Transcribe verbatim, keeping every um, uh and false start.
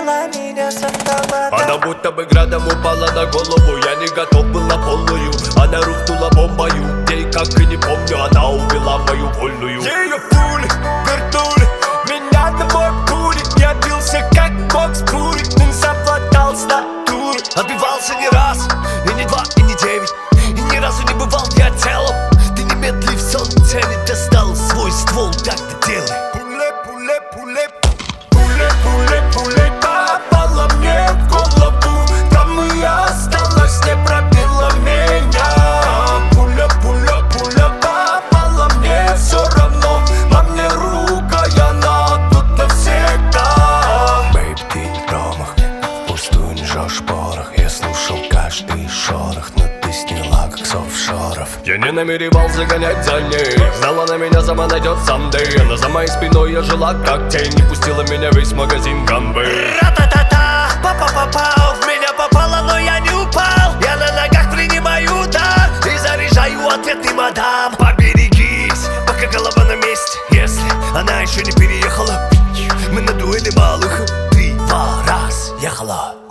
накрыла меня с автомата. Она будто бы градом упала на голову. Я не готов был на полную. Она рухнула бомбою. Ей как и не помню, она убила мою вольную. Ее пули вернули меня домой пули. Я бился как бокс пули. Не совладал с натурой. Отбивался не раз, и не два, и не девять. И ни разу не бывал я целым. Ты не медли в сон цели. Достал свой ствол, так ты делай. Пуле, пуле, пуле. Пуле, пуле, пуле. Попала мне в голову. Там и осталась, не пробила меня. Пуля, пуля, пуля. Попала мне все равно. Во мне рука, я на тут навсегда. Бэйб, ты не промах. Впустую не жжешь порох. Я слушал каждый шорох, но ты сняла как с офшоров. Я не намеревался гонять за ней. Знала, на меня сама найдет someday. Но за моей спиной я жила как тень. Не пустила меня весь магазин гамбы. Ра-та-та-та, папа-попал. В меня попало, но я не упал. Я на ногах принимаю удар и заряжаю ответный мадам. Поберегись, пока голова на месте. Если она еще не переехала, мы на дуэли малых три-два раз ехала.